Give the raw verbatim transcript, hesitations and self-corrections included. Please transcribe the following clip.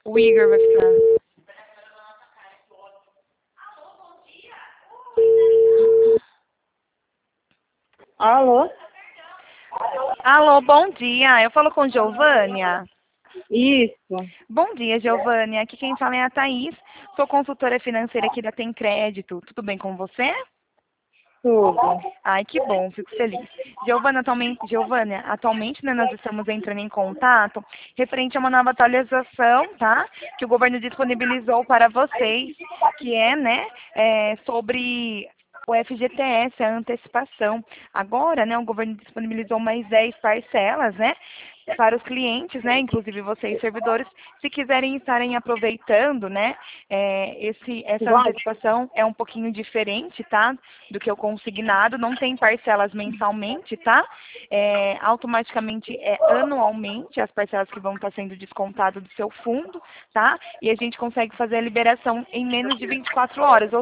O Igor vai ficar. Alô? Alô, bom dia. Eu falo com Giovânia. Isso. Bom dia, Giovânia. Aqui quem fala é a Thaís. Sou consultora financeira aqui da Tem Crédito. Tudo bem com você? Tudo. Ai, que bom, fico feliz. Giovana, atualmente, Giovânia, atualmente né, nós estamos entrando em contato referente a uma nova atualização, tá? Que o governo disponibilizou para vocês, que é, né, é, sobre o F G T S, a antecipação. Agora, né, o governo disponibilizou mais dez parcelas, né? Para os clientes, né, inclusive vocês servidores, se quiserem estarem aproveitando, né, é, esse, essa Igual? antecipação é um pouquinho diferente, tá, do que o consignado, não tem parcelas mensalmente, tá, é, automaticamente é anualmente as parcelas que vão estar sendo descontadas do seu fundo, tá, e a gente consegue fazer a liberação em menos de vinte e quatro horas, ou